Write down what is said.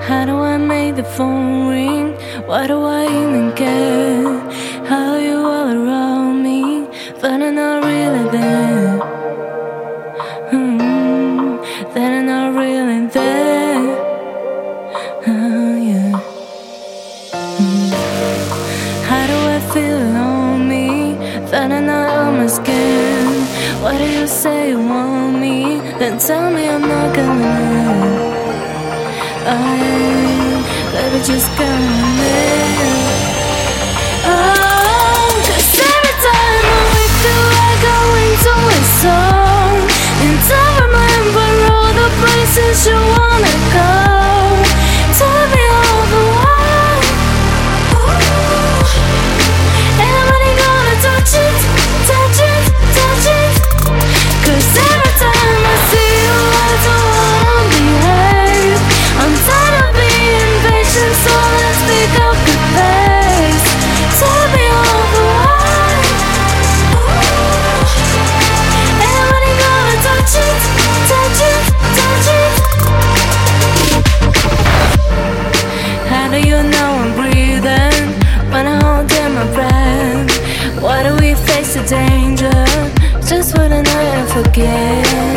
How do I make the phone ring? Why do I even care? How you all around me, but I'm not really there. That I'm not really there. Yeah. How do I feel on me? That I'm not on my skin. Why do you say you want me? Then tell me I'm not coming in. Baby, just come in. Oh, 'cause every time I'm with you, I go into a song, and I remember all the places you wanna go. Tell me all the while. Everybody gonna touch it, touch it, touch it. 'Cause every time I see you, I don't wanna behave. I'm tired of being patient, so let's pick up the pace. Tell me all the while. Everybody gonna touch it, touch it, touch it. How do you know I'm breathing when I hold in my breath? Why do we face the danger just for the night and forget?